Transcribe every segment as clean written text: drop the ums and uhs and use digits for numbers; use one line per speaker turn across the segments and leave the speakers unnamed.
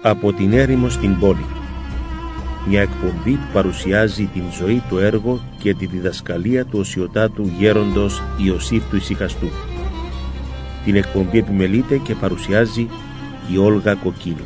Από την έρημο στην πόλη. Μια εκπομπή που παρουσιάζει την ζωή, το έργο και τη διδασκαλία του οσιοτάτου γέροντος Ιωσήφ του Ησυχαστού. Την εκπομπή επιμελείται και παρουσιάζει η Όλγα Κοκκίνου.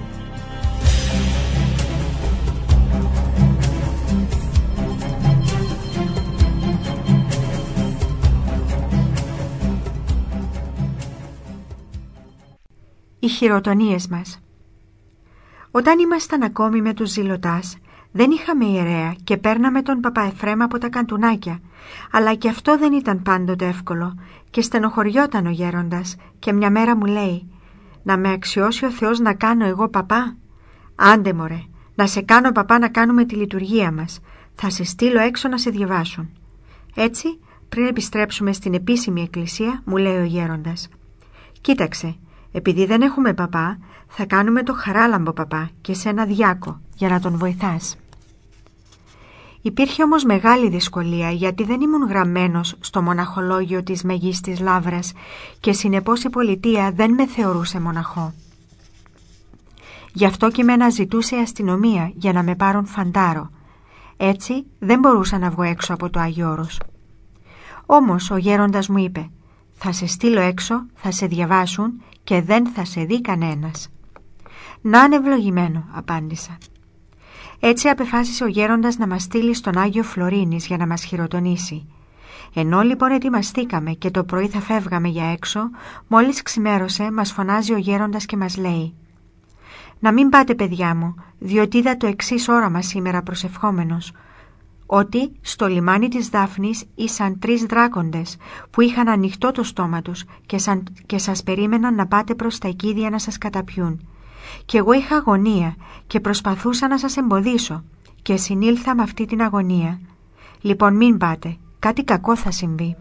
Οι χειροτονίες μας. Όταν ήμασταν ακόμη με τους Ζηλωτάς, δεν είχαμε ιερέα και παίρναμε τον Παπαεφρέμ από τα καντουνάκια, αλλά και αυτό δεν ήταν πάντοτε εύκολο και στενοχωριόταν ο γέροντας και μια μέρα μου λέει «Να με αξιώσει ο Θεός να κάνω εγώ παπά? Άντε μωρέ, να σε κάνω παπά να κάνουμε τη λειτουργία μας, θα σε στείλω έξω να σε διαβάσουν». Έτσι, πριν επιστρέψουμε στην επίσημη εκκλησία, μου λέει ο γέροντας «Κοίταξε, επειδή δεν έχουμε παπά, θα κάνουμε το Χαράλαμπο παπά και σε ένα διάκο για να τον βοηθάς». Υπήρχε όμως μεγάλη δυσκολία γιατί δεν ήμουν γραμμένος στο μοναχολόγιο της Μεγίστης Λαύρας και συνεπώς η πολιτεία δεν με θεωρούσε μοναχό. Γι' αυτό και με αναζητούσε η αστυνομία για να με πάρουν φαντάρο. Έτσι δεν μπορούσα να βγω έξω από το Άγιο Όρος. Όμως ο γέροντας μου είπε «Θα σε στείλω έξω, θα σε διαβάσουν και δεν θα σε δει κανένας». «Να είναι ευλογημένο», απάντησα. Έτσι απεφάσισε ο γέροντας να μας στείλει στον Άγιο Φλωρίνης για να μας χειροτονήσει. Ενώ λοιπόν ετοιμαστήκαμε και το πρωί θα φεύγαμε για έξω, μόλις ξημέρωσε μας φωνάζει ο γέροντας και μας λέει «Να μην πάτε παιδιά μου, διότι είδα το εξής όραμα σήμερα προσευχόμενος, ότι στο λιμάνι της Δάφνης ήσαν 3 δράκοντες που είχαν ανοιχτό το στόμα τους και σας περίμεναν να πάτε προς τα οικίδια να σας καταπιούν. Και εγώ είχα αγωνία και προσπαθούσα να σας εμποδίσω και συνήλθα με αυτή την αγωνία. Λοιπόν μην πάτε, κάτι κακό θα συμβεί».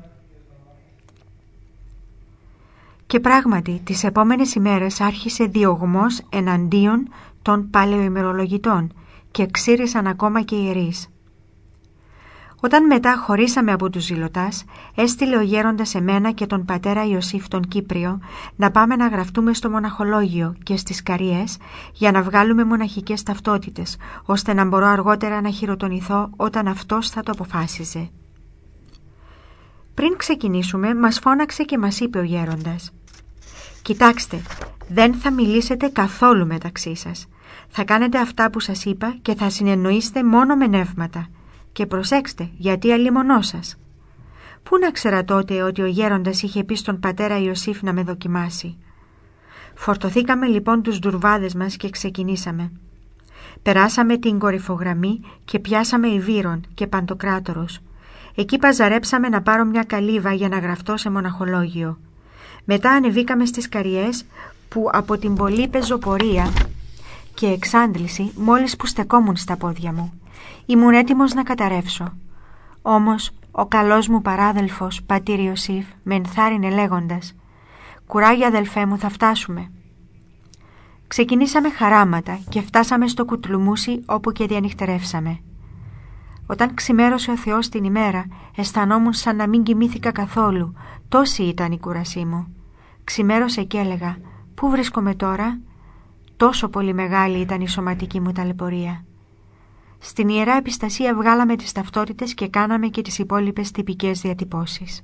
Και πράγματι τις επόμενες ημέρες άρχισε διωγμός εναντίον των παλαιοημερολογητών και ξύρισαν ακόμα και ιερείς. Όταν μετά χωρίσαμε από τους Ζηλωτάς, έστειλε ο γέροντας εμένα και τον πατέρα Ιωσήφ τον Κύπριο να πάμε να γραφτούμε στο μοναχολόγιο και στις Καριές για να βγάλουμε μοναχικές ταυτότητες, ώστε να μπορώ αργότερα να χειροτονηθώ όταν αυτός θα το αποφάσιζε. Πριν ξεκινήσουμε, μας φώναξε και μας είπε ο γέροντας «Κοιτάξτε, δεν θα μιλήσετε καθόλου μεταξύ σας. Θα κάνετε αυτά που σας είπα και θα συνεννοείστε μόνο με νεύματα. Και προσέξτε, γιατί αλλημονώ σας». Πού να ξέρα τότε ότι ο γέροντας είχε πει στον πατέρα Ιωσήφ να με δοκιμάσει. Φορτωθήκαμε λοιπόν τους ντουρβάδες μας και ξεκινήσαμε. Περάσαμε την κορυφογραμμή και πιάσαμε Ιβύρον και Παντοκράτορος. Εκεί παζαρέψαμε να πάρω μια καλύβα για να γραφτώ σε μοναχολόγιο. Μετά ανεβήκαμε στις Καριές που από την πολλή πεζοπορία και εξάντληση μόλις που στεκόμουν στα πόδια μου ήμουν έτοιμος να καταρρεύσω. Όμως ο καλός μου παράδελφος πατήρ Ιωσήφ με ενθάρρυνε λέγοντας «Κουράγια αδελφέ μου, θα φτάσουμε». Ξεκινήσαμε χαράματα και φτάσαμε στο Κουτλουμούσι όπου και διανυχτερεύσαμε. Όταν ξημέρωσε ο Θεός την ημέρα αισθανόμουν σαν να μην κοιμήθηκα καθόλου, τόση ήταν η κούρασή μου. Ξημέρωσε και έλεγα «Πού βρίσκομαι τώρα?» Τόσο πολύ μεγάλη ήταν η σωματική μου ταλαιπωρία. Στην Ιερά Επιστασία βγάλαμε τις ταυτότητες και κάναμε και τις υπόλοιπες τυπικές διατυπώσεις.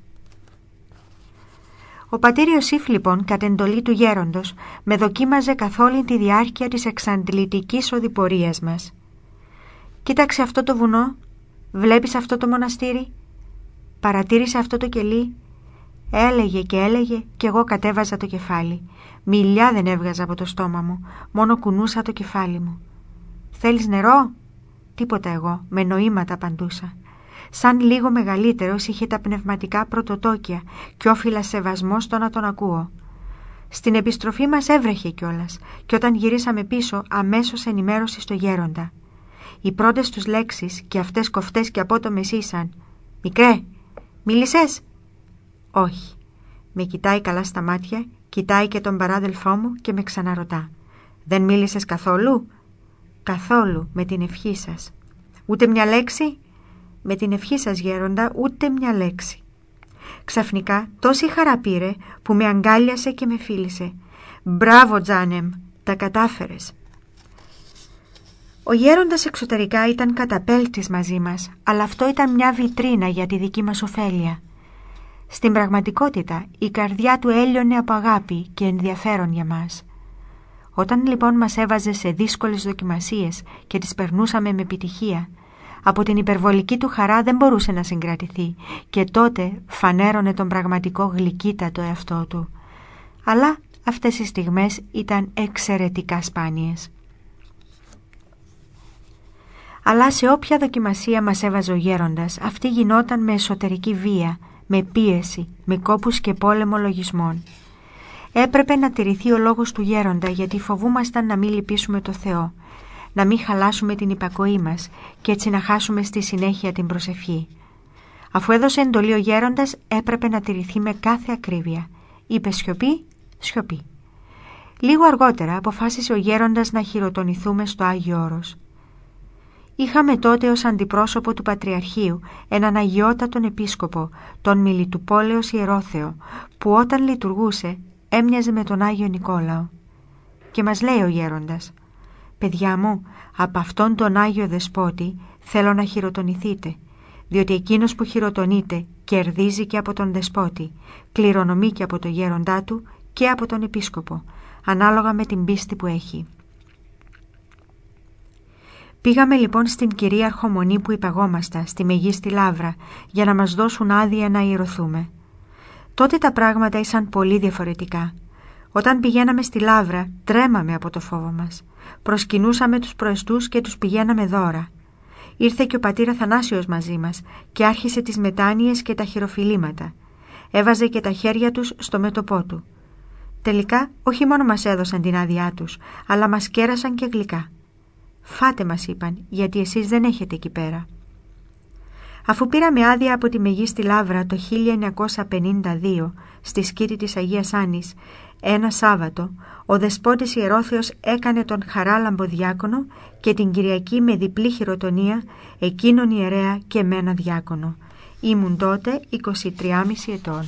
Ο πατήρ Ιωσήφ λοιπόν, κατ' εντολή του γέροντος, με δοκίμαζε καθ' όλη τη διάρκεια της εξαντλητικής οδηπορίας μας. «Κοίταξε αυτό το βουνό, βλέπεις αυτό το μοναστήρι, παρατήρησε αυτό το κελί». Έλεγε και έλεγε και εγώ κατέβαζα το κεφάλι. Μιλιά δεν έβγαζα από το στόμα μου, μόνο κουνούσα το κεφάλι μου. «Θέλεις νερό?» Τίποτα εγώ, με νοήματα απαντούσα. Σαν λίγο μεγαλύτερος είχε τα πνευματικά πρωτοτόκια και όφιλα σεβασμό στο να τον ακούω. Στην επιστροφή μας έβρεχε κιόλας και όταν γυρίσαμε πίσω αμέσως ενημέρωση στο γέροντα. Οι πρώτες τους λέξεις και αυτές κοφτές και απότομες ήσαν «Μικρέ, μίλησες?» «Όχι». Με κοιτάει καλά στα μάτια, κοιτάει και τον παράδελφό μου και με ξαναρωτά «Δεν μίλησες καθόλου?» «Καθόλου, με την ευχή σας». «Ούτε μια λέξη?» «Με την ευχή σας γέροντα, ούτε μια λέξη». Ξαφνικά τόση χαρά πήρε που με αγκάλιασε και με φίλησε. «Μπράβο Τζάνεμ, τα κατάφερες». Ο γέροντας εξωτερικά ήταν καταπέλτης μαζί μας, αλλά αυτό ήταν μια βιτρίνα για τη δική μας ωφέλεια. Στην πραγματικότητα, η καρδιά του έλειωνε από αγάπη και ενδιαφέρον για μας. Όταν λοιπόν μας έβαζε σε δύσκολες δοκιμασίες και τις περνούσαμε με επιτυχία, από την υπερβολική του χαρά δεν μπορούσε να συγκρατηθεί και τότε φανέρωνε τον πραγματικό γλυκύτατο εαυτό του. Αλλά αυτές οι στιγμές ήταν εξαιρετικά σπάνιες. Αλλά σε όποια δοκιμασία μας έβαζε ο γέροντας, αυτή γινόταν με εσωτερική βία, με πίεση, με κόπους και πόλεμο λογισμών. Έπρεπε να τηρηθεί ο λόγος του γέροντα, γιατί φοβούμασταν να μην λυπήσουμε το Θεό, να μην χαλάσουμε την υπακοή μας και έτσι να χάσουμε στη συνέχεια την προσευχή. Αφού έδωσε εντολή ο γέροντας, έπρεπε να τηρηθεί με κάθε ακρίβεια. Είπε σιωπή, σιωπή. Λίγο αργότερα αποφάσισε ο γέροντας να χειροτονηθούμε στο Άγιο Όρος. Είχαμε τότε ως αντιπρόσωπο του Πατριαρχείου έναν αγιότατον επίσκοπο, τον Μιλιτουπόλεως Ιερόθεο, που όταν λειτουργούσε έμοιαζε με τον Άγιο Νικόλαο. Και μας λέει ο γέροντας: «Παιδιά μου, από αυτόν τον Άγιο Δεσπότη θέλω να χειροτονηθείτε, διότι εκείνος που χειροτονείται κερδίζει και από τον Δεσπότη, κληρονομεί και από το γέροντά του και από τον επίσκοπο, ανάλογα με την πίστη που έχει». Πήγαμε λοιπόν στην κυρίαρχο μονή που υπαγόμαστα, στη Μεγίστη Λαύρα, για να μας δώσουν άδεια να ιερωθούμε. Τότε τα πράγματα ήσαν πολύ διαφορετικά. Όταν πηγαίναμε στη Λαύρα, τρέμαμε από το φόβο μας. Προσκυνούσαμε τους προεστούς και τους πηγαίναμε δώρα. Ήρθε και ο πατήρ Αθανάσιος μαζί μας και άρχισε τις μετάνοιες και τα χειροφυλήματα. Έβαζε και τα χέρια τους στο μέτωπό του. Τελικά, όχι μόνο μας έδωσαν την άδειά τους, αλλά μας κέρασαν και γλυκά. «Φάτε», μας είπαν, «γιατί εσείς δεν έχετε εκεί πέρα». Αφού πήραμε άδεια από τη Μεγίστη Λαύρα το 1952 στη σκήτη της Αγίας Άννης, ένα Σάββατο, ο Δεσπότης Ιερόθεος έκανε τον Χαράλαμπο διάκονο και την Κυριακή με διπλή χειροτονία εκείνον ιερέα και μένα διάκονο. Ήμουν τότε 23,5 ετών.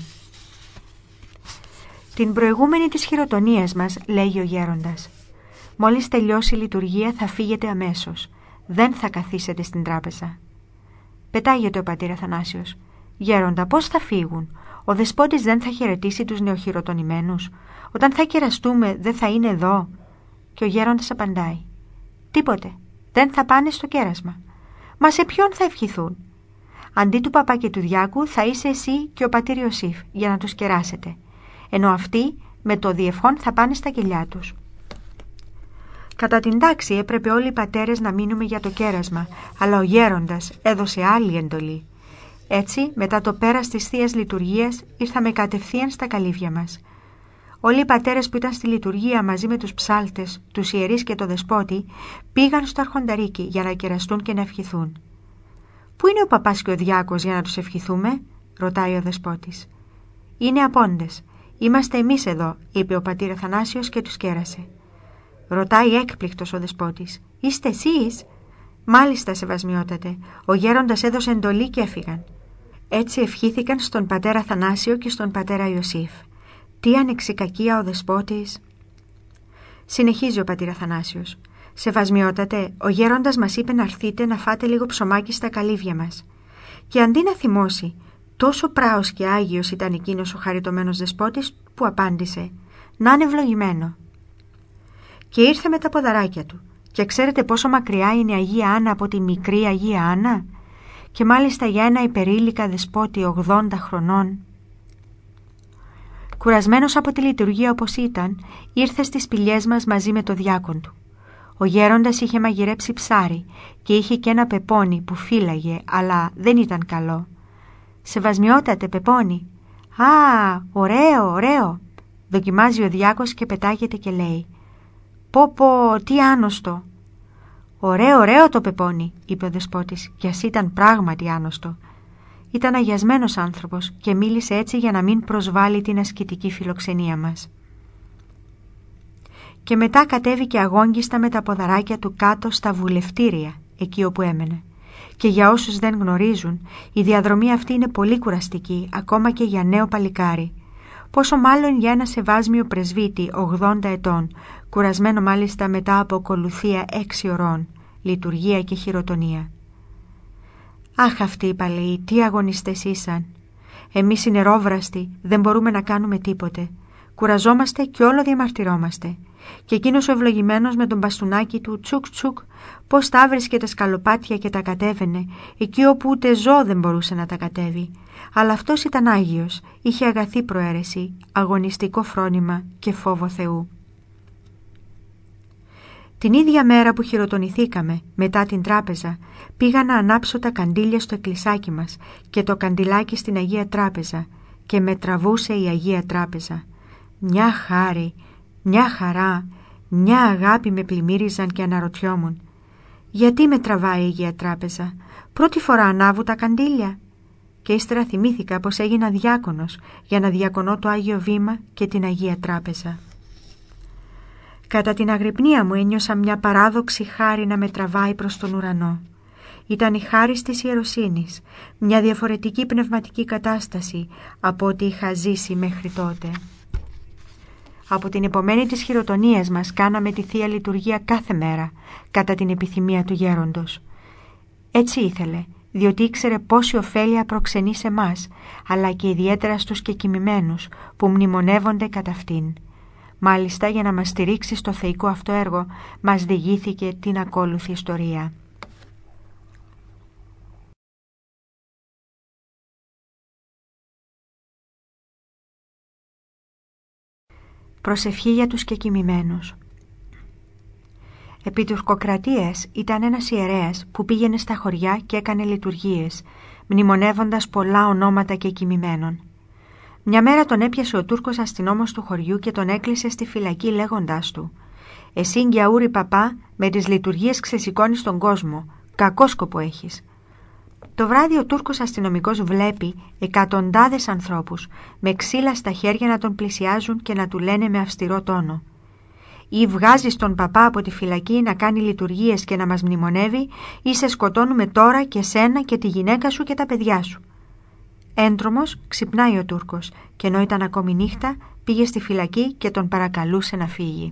Την προηγούμενη της χειροτονίας μας, λέγει ο γέροντας, «Μόλις τελειώσει η λειτουργία θα φύγετε αμέσως. Δεν θα καθίσετε στην τράπεζα». Πετάγεται ο πατήρ Αθανάσιος. «Γέροντα, πώς θα φύγουν? Ο Δεσπότης δεν θα χαιρετήσει τους νεοχειροτονημένους? Όταν θα κεραστούμε δεν θα είναι εδώ?» Και ο γέροντας απαντάει: «Τίποτε, δεν θα πάνε στο κέρασμα. Μα σε ποιον θα ευχηθούν? Αντί του παπά και του διάκου θα είσαι εσύ και ο πατήρ Ιωσήφ για να τους κεράσετε, ενώ αυτοί με το διευχόν θα πάνε στα κελιά τους». Κατά την τάξη έπρεπε όλοι οι πατέρες να μείνουμε για το κέρασμα, αλλά ο γέροντας έδωσε άλλη εντολή. Έτσι, μετά το πέρας της Θείας Λειτουργίας, ήρθαμε κατευθείαν στα καλύβια μας. Όλοι οι πατέρες που ήταν στη λειτουργία μαζί με τους ψάλτες, τους ιερείς και το Δεσπότη, πήγαν στο αρχονταρίκι για να κεραστούν και να ευχηθούν. «Πού είναι ο παπάς και ο διάκος για να τους ευχηθούμε?» ρωτάει ο Δεσπότης. «Είναι απόντες. Είμαστε εμείς εδώ», είπε ο πατήρ Αθανάσιος και τους κέρασε. Ρωτάει έκπληκτος ο Δεσπότης: «Είστε εσείς?» «Μάλιστα, σεβασμιότατε. Ο γέροντας έδωσε εντολή και έφυγαν». Έτσι ευχήθηκαν στον πατέρα Αθανάσιο και στον πατέρα Ιωσήφ. Τι ανεξικακία ο Δεσπότης! Συνεχίζει ο πατήρ Αθανάσιος: «Σεβασμιότατε, ο γέροντας μας είπε να έρθετε να φάτε λίγο ψωμάκι στα καλύβια μας. Και αντί να θυμώσει, τόσο πράος και άγιος ήταν εκείνος ο χαριτωμένος Δεσπότης που απάντησε: «Να είναι ευλογημένο». Και ήρθε με τα ποδαράκια του. Και ξέρετε πόσο μακριά είναι η Αγία Άννα από τη μικρή Αγία Άννα? Και μάλιστα για ένα υπερήλικα Δεσπότη 80 χρονών. Κουρασμένος από τη λειτουργία όπως ήταν, ήρθε στις σπηλιές μας μαζί με το διάκον του. Ο γέροντας είχε μαγειρέψει ψάρι και είχε και ένα πεπόνι που φύλαγε, αλλά δεν ήταν καλό. «Σεβασμιότατε, πεπόνι?» «Α, ωραίο, ωραίο», δοκιμάζει ο διάκος και πετάγεται και λέει: «Πω πω, τι άνοστο». «Ωραίο, ωραίο το πεπόνι», είπε ο Δεσπότης, κι ας ήταν πράγματι άνοστο. Ήταν αγιασμένος άνθρωπος και μίλησε έτσι για να μην προσβάλλει την ασκητική φιλοξενία μας. Και μετά κατέβηκε αγόγγιστα με τα ποδαράκια του κάτω στα βουλευτήρια, εκεί όπου έμενε. Και για όσους δεν γνωρίζουν, η διαδρομή αυτή είναι πολύ κουραστική, ακόμα και για νέο παλικάρι. Πόσο μάλλον για ένα σεβάσμιο πρεσβύτη 80 ετών, κουρασμένο μάλιστα μετά από ακολουθία 6 ωρών, λειτουργία και χειροτονία. «Αχ, αυτοί οι παλαιοί, τι αγωνιστές ήσαν! Εμείς οι νερόβραστοι δεν μπορούμε να κάνουμε τίποτε. Κουραζόμαστε και όλο διαμαρτυρόμαστε. Και εκείνος ο ευλογημένος με τον μπαστούνάκι του τσουκ τσουκ, πώς τα βρίσκε τα σκαλοπάτια και τα κατέβαινε, εκεί όπου ούτε ζώο δεν μπορούσε να τα κατέβει. Αλλά αυτός ήταν Άγιος, είχε αγαθή προαίρεση, αγωνιστικό φρόνημα και φόβο Θεού». Την ίδια μέρα που χειροτονηθήκαμε, μετά την τράπεζα, πήγα να ανάψω τα καντήλια στο εκκλησάκι μας και το καντιλάκι στην Αγία Τράπεζα και με τραβούσε η Αγία Τράπεζα. Μια χάρη, μια χαρά, μια αγάπη με πλημμύριζαν και αναρωτιόμουν. Γιατί με τραβάει η Αγία Τράπεζα, πρώτη φορά ανάβω τα καντήλια? Και ύστερα θυμήθηκα πως έγινα διάκονος για να διακονώ το Άγιο Βήμα και την Αγία Τράπεζα. Κατά την αγρυπνία μου ένιωσα μια παράδοξη χάρη να με τραβάει προς τον ουρανό. Ήταν η χάρις της ιεροσύνης, μια διαφορετική πνευματική κατάσταση από ό,τι είχα ζήσει μέχρι τότε. Από την επομένη της χειροτονίας μας κάναμε τη Θεία Λειτουργία κάθε μέρα, κατά την επιθυμία του γέροντος. Έτσι ήθελε, διότι ήξερε πόση ωφέλεια προξενεί σε μας, αλλά και ιδιαίτερα στους κεκοιμημένους που μνημονεύονται κατά αυτήν. Μάλιστα, για να μας στηρίξει στο θεϊκό αυτό έργο, μας διηγήθηκε την ακόλουθη ιστορία. Προσευχή για τους κεκοιμημένους. Επί τουρκοκρατίας ήταν ένας ιερέας που πήγαινε στα χωριά και έκανε λειτουργίες, μνημονεύοντας πολλά ονόματα κεκοιμημένων. Μια μέρα τον έπιασε ο Τούρκος αστυνόμος του χωριού και τον έκλεισε στη φυλακή λέγοντάς του: «Εσύ, Γκιαούρη παπά, με τις λειτουργίες ξεσηκώνεις τον κόσμο. Κακό σκοπό έχεις». Το βράδυ ο Τούρκος αστυνομικός βλέπει εκατοντάδες ανθρώπους με ξύλα στα χέρια να τον πλησιάζουν και να του λένε με αυστηρό τόνο: «Ή βγάζεις τον παπά από τη φυλακή να κάνει λειτουργίες και να μας μνημονεύει, ή σε σκοτώνουμε τώρα και σένα και τη γυναίκα σου και τα παιδιά σου». Έντρομος ξυπνάει ο Τούρκος και ενώ ήταν ακόμη νύχτα πήγε στη φυλακή και τον παρακαλούσε να φύγει.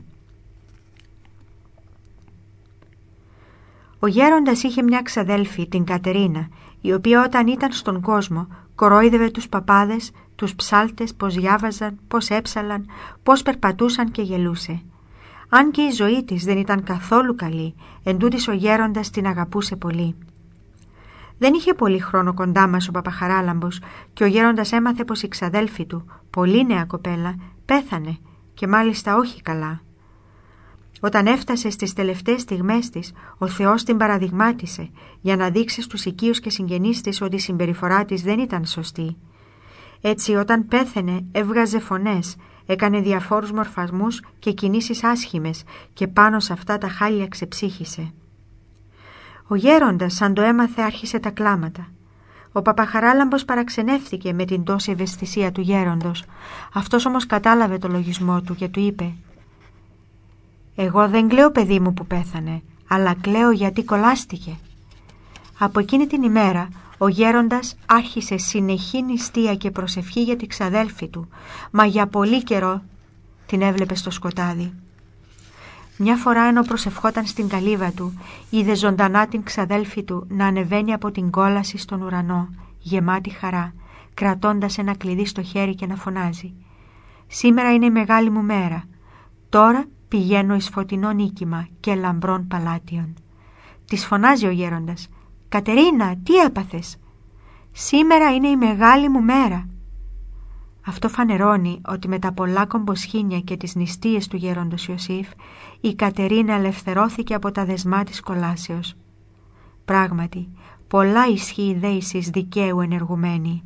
Ο γέροντας είχε μια ξαδέλφη, την Κατερίνα, η οποία όταν ήταν στον κόσμο κορόιδευε τους παπάδες, τους ψάλτες, πώς διάβαζαν, πώς έψαλαν, πώς περπατούσαν και γελούσε. Αν και η ζωή της δεν ήταν καθόλου καλή, εντούτοις ο γέροντας την αγαπούσε πολύ. Δεν είχε πολύ χρόνο κοντά μας ο Παπαχαράλαμπος και ο γέροντας έμαθε πως η ξαδέλφη του, πολύ νέα κοπέλα, πέθανε και μάλιστα όχι καλά. Όταν έφτασε στις τελευταίες στιγμές της, ο Θεός την παραδειγμάτισε για να δείξει στους οικείους και συγγενείς της ότι η συμπεριφορά της δεν ήταν σωστή. Έτσι όταν πέθαινε έβγαζε φωνές, έκανε διαφόρους μορφασμούς και κινήσεις άσχημες και πάνω σε αυτά τα χάλια ξεψύχησε. Ο γέροντας, σαν το έμαθε, άρχισε τα κλάματα. Ο Παπαχαράλαμπος παραξενεύθηκε με την τόση ευαισθησία του γέροντος. Αυτός όμως κατάλαβε το λογισμό του και του είπε: «Εγώ δεν κλαίω, παιδί μου, που πέθανε, αλλά κλαίω γιατί κολλάστηκε». Από εκείνη την ημέρα ο γέροντας άρχισε συνεχή νηστεία και προσευχή για τη ξαδέλφη του, μα για πολύ καιρό την έβλεπε στο σκοτάδι. Μια φορά ενώ προσευχόταν στην καλύβα του, είδε ζωντανά την ξαδέλφη του να ανεβαίνει από την κόλαση στον ουρανό, γεμάτη χαρά, κρατώντας ένα κλειδί στο χέρι και να φωνάζει: «Σήμερα είναι η μεγάλη μου μέρα. Τώρα πηγαίνω εις φωτεινό νίκημα και λαμπρών παλάτιων». Της φωνάζει ο γέροντας: «Κατερίνα, τι έπαθες?» «Σήμερα είναι η μεγάλη μου μέρα». Αυτό φανερώνει ότι με τα πολλά κομποσχήνια και τις νηστείες του γέροντος Ιωσήφ, η Κατερίνα ελευθερώθηκε από τα δεσμά της κολάσεως. Πράγματι, πολλά ισχύει δέησης δικαίου ενεργουμένη.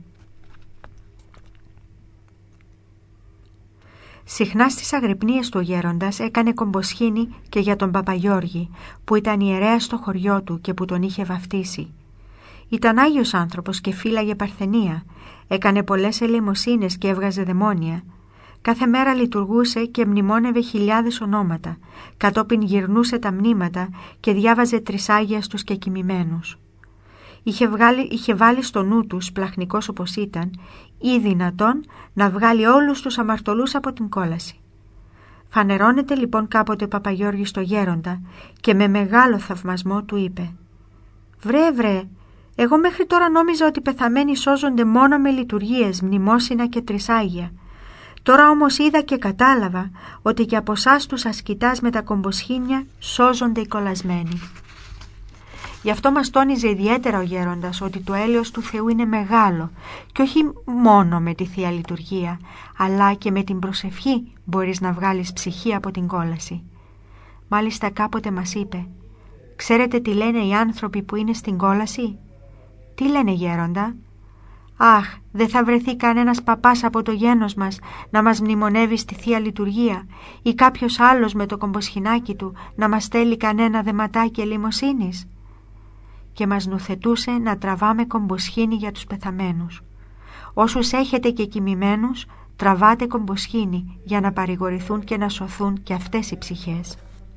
Συχνά στις αγρυπνίες του ο γέροντας έκανε κομποσχήνη και για τον Παπαγιώργη, που ήταν ιερέας στο χωριό του και που τον είχε βαφτίσει. Ήταν Άγιος άνθρωπος και φύλαγε παρθενία, έκανε πολλές ελεημοσύνες και έβγαζε δαιμόνια. Κάθε μέρα λειτουργούσε και μνημόνευε χιλιάδες ονόματα, κατόπιν γυρνούσε τα μνήματα και διάβαζε τρισάγια στους κεκοιμημένους. Είχε βάλει στο νου του, σπλαχνικός όπως ήταν, ή δυνατόν να βγάλει όλους τους αμαρτωλούς από την κόλαση. Φανερώνεται λοιπόν κάποτε ο Παπαγιώργης στο γέροντα και με μεγάλο θαυμασμό του είπε: «Βρε, εγώ μέχρι τώρα νόμιζα ότι οι πεθαμένοι σώζονται μόνο με λειτουργίες, μνημόσυνα και τρισάγια. Τώρα όμως είδα και κατάλαβα ότι και από εσάς τους ασκητάς με τα κομποσχήνια σώζονται οι κολλασμένοι». Γι' αυτό μας τόνιζε ιδιαίτερα ο γέροντας ότι το έλεος του Θεού είναι μεγάλο και όχι μόνο με τη Θεία Λειτουργία, αλλά και με την προσευχή μπορείς να βγάλεις ψυχή από την κόλαση. Μάλιστα κάποτε μας είπε: «Ξέρετε τι λένε οι άνθρωποι που είναι στην κόλαση?» «Τι λένε, γέροντα?» «Αχ, δεν θα βρεθεί κανένας παπάς από το γένος μας να μας μνημονεύει στη Θεία Λειτουργία ή κάποιος άλλος με το κομποσχοινάκι του να μας στέλνει κανένα δεματάκι ελεημοσύνης?» Και μας νουθετούσε να τραβάμε κομποσχήνη για τους πεθαμένους. «Όσους έχετε και κοιμημένους, τραβάτε κομποσχήνη για να παρηγορηθούν και να σωθούν και αυτές οι ψυχές».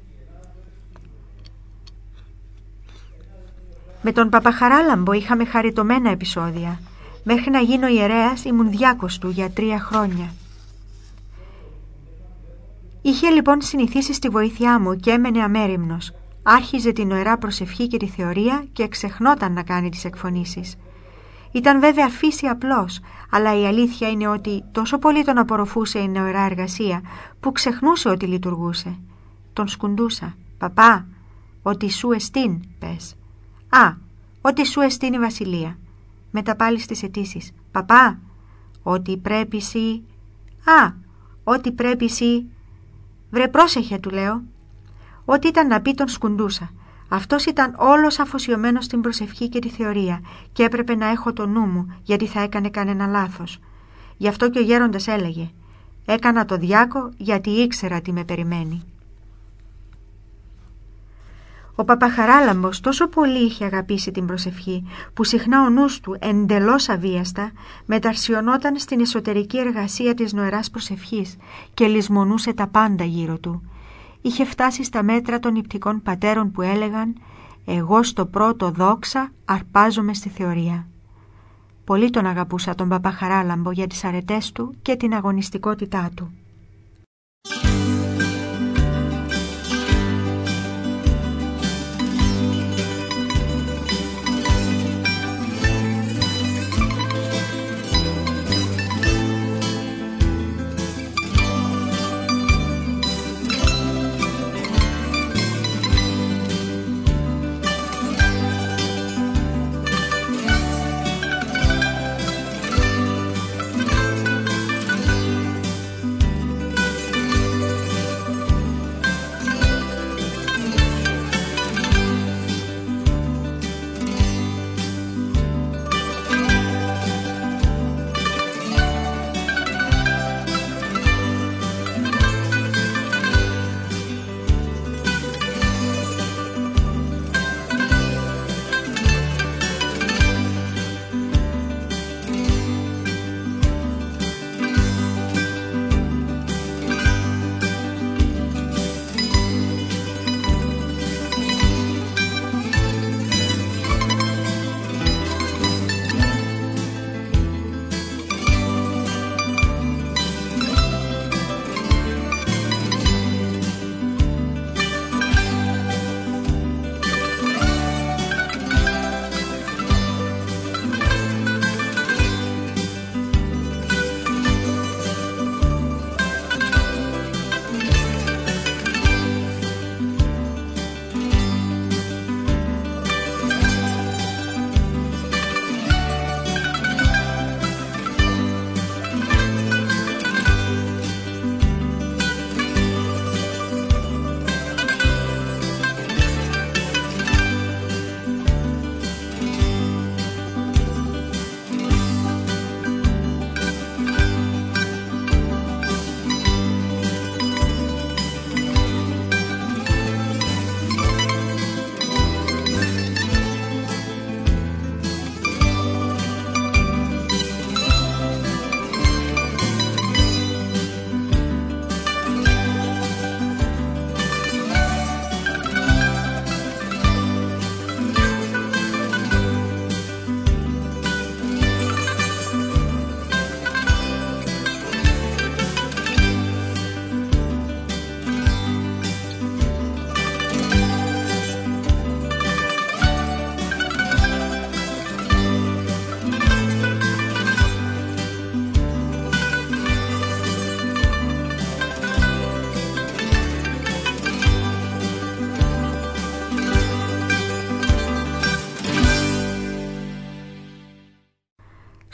Με τον Παπαχαράλαμπο είχαμε χαριτωμένα επεισόδια. Μέχρι να γίνω ιερέας ήμουν διάκος του για 3 χρόνια. Είχε λοιπόν συνηθίσει στη βοήθειά μου και έμενε αμέριμνος. Άρχιζε την νοερά προσευχή και τη θεωρία και ξεχνόταν να κάνει τις εκφωνήσεις. Ήταν βέβαια φύση απλός, αλλά η αλήθεια είναι ότι τόσο πολύ τον απορροφούσε η νοερά εργασία που ξεχνούσε ότι λειτουργούσε. Τον σκουντούσα. «Παπά, ότι σου εστίν, πες». «Α, ότι σου εστίν η βασιλεία». Μετά πάλι στις αιτήσεις. «Παπά, ότι πρέπει εσύ». «Α, ότι πρέπει εσύ». «Βρε πρόσεχε», του λέω. Ό,τι ήταν να πει τον σκουντούσα. Αυτός ήταν όλος αφοσιωμένος στην προσευχή και τη θεωρία και έπρεπε να έχω το νου μου γιατί θα έκανε κανένα λάθος. Γι' αυτό και ο γέροντας έλεγε: «Έκανα το διάκο γιατί ήξερα τι με περιμένει». Ο Παπαχαράλαμπος τόσο πολύ είχε αγαπήσει την προσευχή που συχνά ο νους του εντελώς αβίαστα μεταρσιωνόταν στην εσωτερική εργασία της νοεράς προσευχής και λησμονούσε τα πάντα γύρω του. Είχε φτάσει στα μέτρα των νηπτικών πατέρων που έλεγαν «Εγώ στο πρώτο δόξα αρπάζομαι στη θεωρία». Πολύ τον αγαπούσα τον Παπαχαράλαμπο για τις αρετές του και την αγωνιστικότητά του.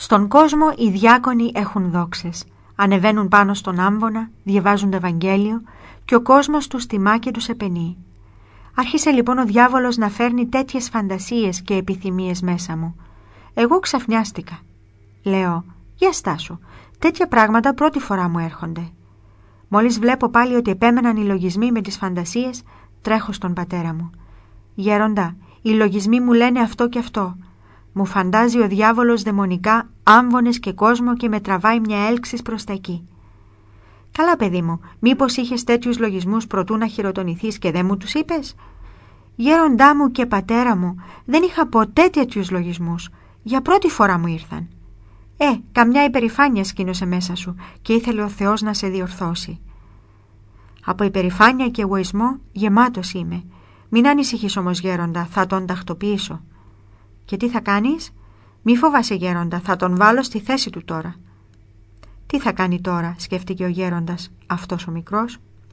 Στον κόσμο οι διάκονοι έχουν δόξες. Ανεβαίνουν πάνω στον άμβονα, διαβάζουν το Ευαγγέλιο και ο κόσμος τους τιμά και τους επενεί. Άρχισε λοιπόν ο διάβολος να φέρνει τέτοιες φαντασίες και επιθυμίες μέσα μου. Εγώ ξαφνιάστηκα. Λέω, για στάσου, τέτοια πράγματα πρώτη φορά μου έρχονται. Μόλις βλέπω πάλι ότι επέμεναν οι λογισμοί με τις φαντασίες, τρέχω στον πατέρα μου. Γέροντα, οι λογισμοί μου λένε αυτό και αυτό. Μου φαντάζει ο διάβολος δαιμονικά άμβονες και κόσμο και με τραβάει μια έλξης προς τα εκεί. Καλά, παιδί μου, μήπως είχες τέτοιους λογισμούς προτού να χειροτονηθείς και δεν μου τους είπες? Γέροντά μου και πατέρα μου, δεν είχα ποτέ τέτοιους λογισμούς. Για πρώτη φορά μου ήρθαν. Καμιά υπερηφάνεια σκήνωσε μέσα σου και ήθελε ο Θεός να σε διορθώσει. Από υπερηφάνεια και εγωισμό γεμάτος είμαι. Μην ανησυχείς όμως, γέροντα, θα τον τακτοποιήσω. Και τι θα κάνεις? Μη φοβάσαι, γέροντα, θα τον βάλω στη θέση του τώρα. Τι θα κάνει τώρα, σκέφτηκε ο γέροντας, αυτός ο μικρός.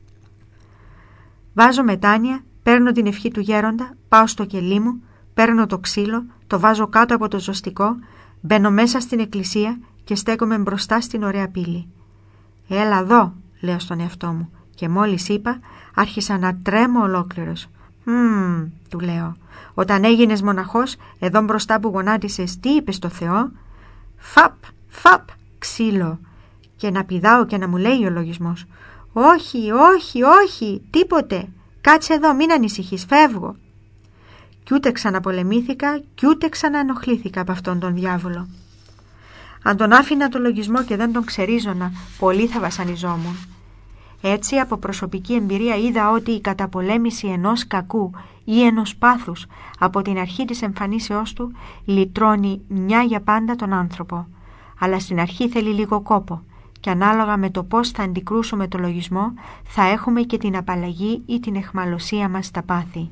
Βάζω μετάνοια, παίρνω την ευχή του γέροντα, πάω στο κελί μου, παίρνω το ξύλο, το βάζω κάτω από το ζωστικό, μπαίνω μέσα στην εκκλησία και στέκομαι μπροστά στην ωραία πύλη. Έλα εδώ, λέω στον εαυτό μου, και μόλις είπα, άρχισα να τρέμω ολόκληρος. Του λέω, όταν έγινες μοναχός, εδώ μπροστά που γονάτισες, τι είπες στο Θεό? Φαπ, ξύλο. Και να πηδάω και να μου λέει ο λογισμός, όχι, τίποτε, κάτσε εδώ, μην ανησυχείς, φεύγω. Κι ούτε ξαναπολεμήθηκα κι ούτε ξαναενοχλήθηκα από αυτόν τον διάβολο. Αν τον άφηνα το λογισμό και δεν τον ξερίζωνα, πολύ θα βασανιζόμουν. Έτσι, από προσωπική εμπειρία είδα ότι η καταπολέμηση ενός κακού ή ενός πάθους από την αρχή της εμφανίσεώς του λυτρώνει μια για πάντα τον άνθρωπο. Αλλά στην αρχή θέλει λίγο κόπο και ανάλογα με το πώς θα αντικρούσουμε το λογισμό θα έχουμε και την απαλλαγή ή την αιχμαλωσία μας στα πάθη.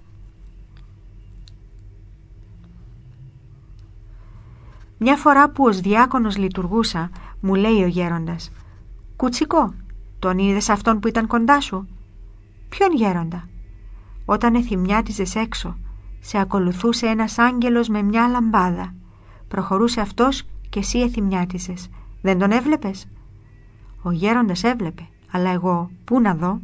Μια φορά που ως διάκονος λειτουργούσα, μου λέει ο γέροντας, «Κουτσικό, τον είδες αυτόν που ήταν κοντά σου?» «Ποιον γέροντα?» «Όταν εθυμιάτιζες έξω, σε ακολουθούσε ένας άγγελος με μια λαμπάδα. Προχωρούσε αυτός και εσύ εθυμιάτιζες. Δεν τον έβλεπες?» Ο γέροντας έβλεπε, αλλά εγώ πού να δω?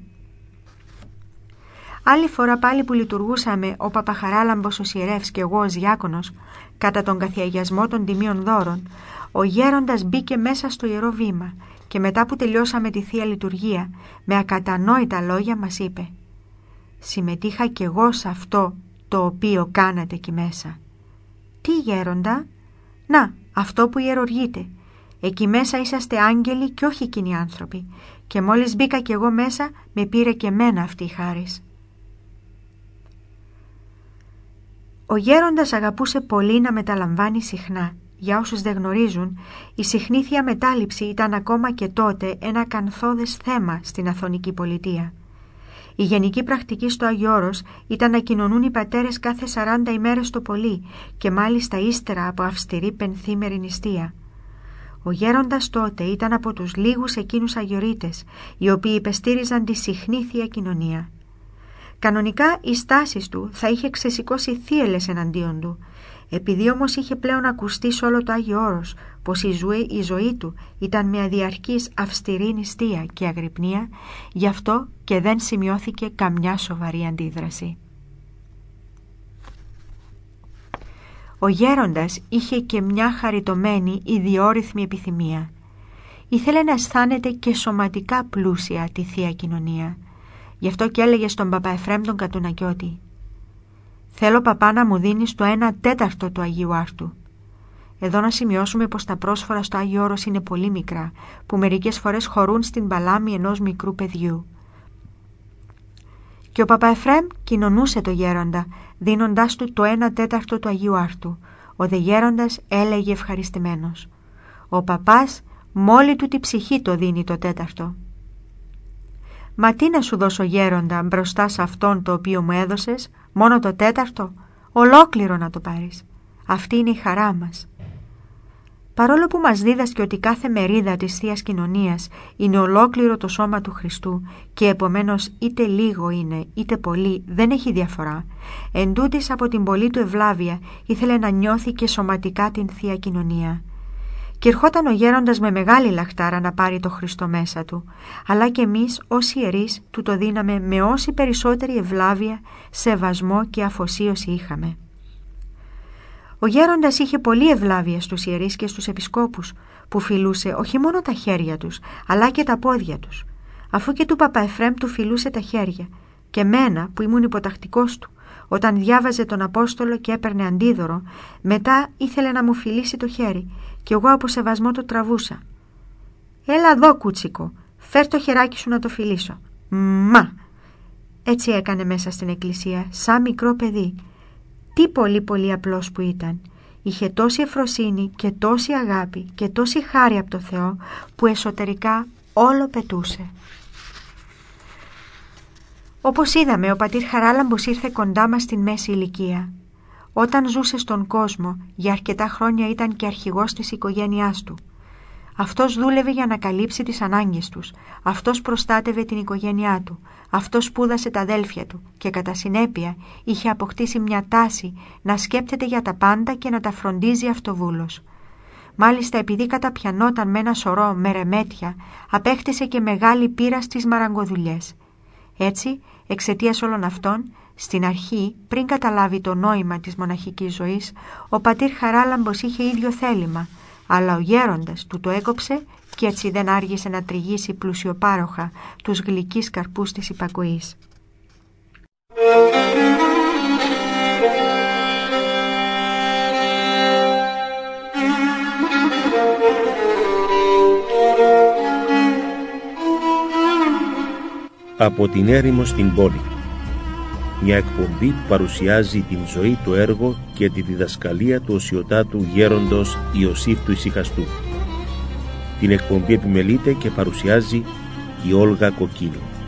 Άλλη φορά πάλι που λειτουργούσαμε ο Παπαχαράλαμπος ως ιερεύς και εγώ ως διάκονος, κατά τον καθιαγιασμό των τιμίων δώρων, ο γέροντας μπήκε μέσα στο ιερό βήμα και μετά που τελειώσαμε τη Θεία Λειτουργία, με ακατανόητα λόγια μας είπε, «Συμμετείχα κι εγώ σε αυτό το οποίο κάνατε εκεί μέσα». «Τι, γέροντα?» «Να, αυτό που ιερουργείτε. Εκεί μέσα είσαστε άγγελοι και όχι εκείνοι άνθρωποι. Και μόλις μπήκα κι εγώ μέσα, με πήρε και μένα αυτή η χάρις». Ο γέροντας αγαπούσε πολύ να μεταλαμβάνει συχνά. Για όσους δεν γνωρίζουν, η συχνή Θεία Μετάληψη ήταν ακόμα και τότε ένα κανθώδες θέμα στην Αθωνική Πολιτεία. Η γενική πρακτική στο Άγιο Όρος ήταν να κοινωνούν οι πατέρες κάθε 40 ημέρες το πολύ και μάλιστα ύστερα από αυστηρή πενθήμερη νηστεία. Ο γέροντας τότε ήταν από τους λίγους εκείνους αγιορείτες οι οποίοι υπεστήριζαν τη συχνή Θεία Κοινωνία. Κανονικά οι στάσεις του θα είχε ξεσηκώσει θύελες εναντίον του. Επειδή όμως είχε πλέον ακουστεί σε όλο το Άγιο Όρος πως η ζωή του ήταν μια διαρκής αυστηρή νηστεία και αγρυπνία, γι' αυτό και δεν σημειώθηκε καμιά σοβαρή αντίδραση. Ο γέροντας είχε και μια χαριτωμένη ιδιόρυθμη επιθυμία. Ήθελε να αισθάνεται και σωματικά πλούσια τη Θεία Κοινωνία. Γι' αυτό και έλεγε στον Παπά Εφραίμ τον Κατουνακιώτη, «Θέλω, παπά, να μου δίνεις το 1/4 του Αγίου Άρτου». Εδώ να σημειώσουμε πως τα πρόσφορα στο Άγιο Όρος είναι πολύ μικρά, που μερικές φορές χωρούν στην παλάμη ενός μικρού παιδιού. Και ο Παπά Εφραίμ κοινωνούσε το γέροντα, δίνοντάς του το 1/4 του Αγίου Άρτου. Ο δε γέροντας έλεγε ευχαριστημένος, «Ο παπάς μόλι του τη ψυχή το δίνει το 4». «Μα τι να σου δώσω, γέροντα, μπροστά σε αυτόν το οποίο μου έδωσες, μόνο το 4, ολόκληρο να το πάρεις. Αυτή είναι η χαρά μας». Παρόλο που μας δίδασκε ότι κάθε μερίδα της Θείας Κοινωνίας είναι ολόκληρο το σώμα του Χριστού και επομένως είτε λίγο είναι είτε πολύ δεν έχει διαφορά, εντούτοις από την πολλή του ευλάβεια ήθελε να νιώθει και σωματικά την Θεία Κοινωνία. και ερχόταν ο γέροντας με μεγάλη λαχτάρα να πάρει το Χριστό μέσα του, αλλά και εμείς ως ιερείς του το δίναμε με όση περισσότερη ευλάβεια, σεβασμό και αφοσίωση είχαμε. Ο γέροντας είχε πολλή ευλάβεια στους ιερείς και στους επισκόπους, που φιλούσε όχι μόνο τα χέρια τους, αλλά και τα πόδια τους. Αφού και του Παπαεφρέμ του φιλούσε τα χέρια, και μένα που ήμουν υποτακτικός του, όταν διάβαζε τον Απόστολο και έπαιρνε αντίδωρο, μετά ήθελε να μου φιλήσει το χέρι και εγώ από σεβασμό το τραβούσα. «Έλα εδώ, κούτσικο, φέρ το χεράκι σου να το φιλήσω». «Μα!» Έτσι έκανε μέσα στην εκκλησία, σαν μικρό παιδί. Τι πολύ απλός που ήταν. Είχε τόση ευφροσύνη και τόση αγάπη και τόση χάρη από το Θεό, που εσωτερικά όλο πετούσε. Όπως είδαμε, ο πατήρ Χαράλαμπος ήρθε κοντά μας στην μέση ηλικία. Όταν ζούσε στον κόσμο, για αρκετά χρόνια ήταν και αρχηγός της οικογένειάς του. Αυτός δούλευε για να καλύψει τις ανάγκες τους. Αυτός προστάτευε την οικογένειά του. Αυτός σπούδασε τα αδέλφια του και κατά συνέπεια είχε αποκτήσει μια τάση να σκέπτεται για τα πάντα και να τα φροντίζει αυτοβούλος. Μάλιστα, επειδή καταπιανόταν με ένα σωρό μερεμέτια, απέκτησε και μεγάλη πείρα στις μαραγκοδουλειές. Έτσι, εξαιτίας όλων αυτών, στην αρχή, πριν καταλάβει το νόημα της μοναχικής ζωής, ο πατήρ Χαράλαμπος είχε ίδιο θέλημα, αλλά ο γέροντας του το έκοψε και έτσι δεν άργησε να τριγύσει πλουσιοπάροχα τους γλυκείς καρπούς της υπακοής.
Από την έρημο στην πόλη. Μια εκπομπή που παρουσιάζει την ζωή, το έργο και τη διδασκαλία του οσιοτάτου γέροντος Ιωσήφ του Ησυχαστού. Την εκπομπή επιμελείται και παρουσιάζει η Όλγα Κοκκίνη.